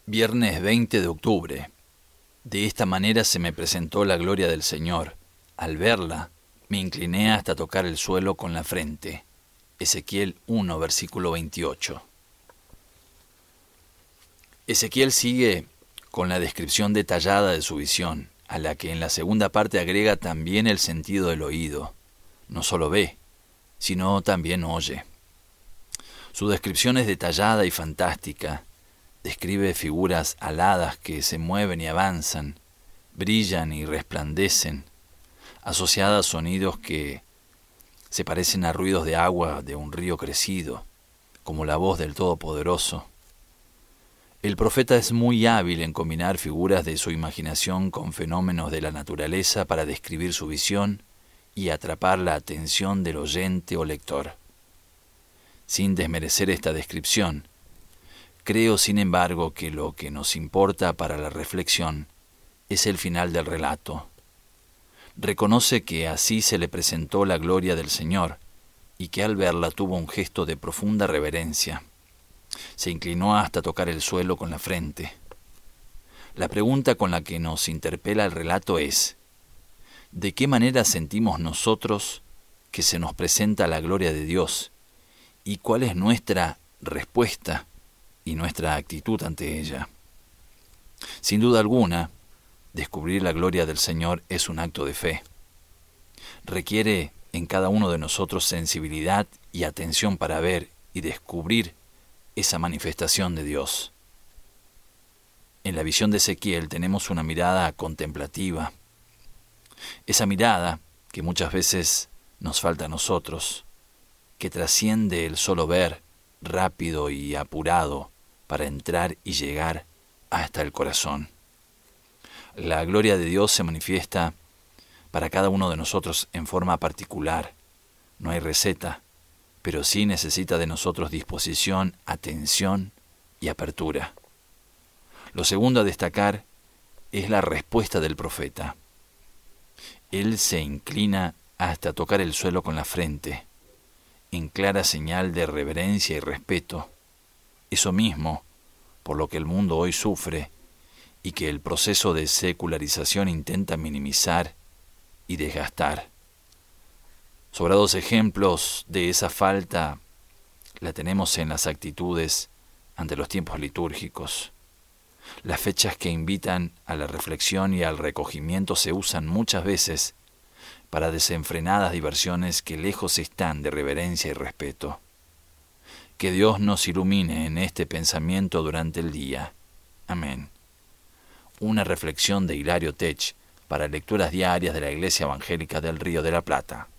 Viernes 20 de octubre. De esta manera se me presentó la gloria del Señor. Al verla, me incliné hasta tocar el suelo con la frente. Ezequiel 1, versículo 28. Ezequiel sigue con la descripción detallada de su visión, a la que en la segunda parte agrega también el sentido del oído. No solo ve, sino también oye. Su descripción es detallada y fantástica. Describe figuras aladas que se mueven y avanzan, brillan y resplandecen, asociadas a sonidos que se parecen a ruidos de agua de un río crecido, como la voz del Todopoderoso. El profeta es muy hábil en combinar figuras de su imaginación con fenómenos de la naturaleza para describir su visión y atrapar la atención del oyente o lector. Sin desmerecer esta descripción, creo, sin embargo, que lo que nos importa para la reflexión es el final del relato. Reconoce que así se le presentó la gloria del Señor y que al verla tuvo un gesto de profunda reverencia. Se inclinó hasta tocar el suelo con la frente. La pregunta con la que nos interpela el relato es: ¿de qué manera sentimos nosotros que se nos presenta la gloria de Dios? ¿Y cuál es nuestra respuesta y nuestra actitud ante ella? Sin duda alguna, descubrir la gloria del Señor es un acto de fe. Requiere en cada uno de nosotros sensibilidad y atención para ver y descubrir esa manifestación de Dios. En la visión de Ezequiel tenemos una mirada contemplativa. Esa mirada que muchas veces nos falta a nosotros, que trasciende el solo ver, rápido y apurado, para entrar y llegar hasta el corazón. La gloria de Dios se manifiesta para cada uno de nosotros en forma particular. No hay receta, pero sí necesita de nosotros disposición, atención y apertura. Lo segundo a destacar es la respuesta del profeta. Él se inclina hasta tocar el suelo con la frente, en clara señal de reverencia y respeto. Eso mismo por lo que el mundo hoy sufre y que el proceso de secularización intenta minimizar y desgastar. Sobrados ejemplos de esa falta la tenemos en las actitudes ante los tiempos litúrgicos. Las fechas que invitan a la reflexión y al recogimiento se usan muchas veces para desenfrenadas diversiones que lejos están de reverencia y respeto. Que Dios nos ilumine en este pensamiento durante el día. Amén. Una reflexión de Hilario Tech para lecturas diarias de la Iglesia Evangélica del Río de la Plata.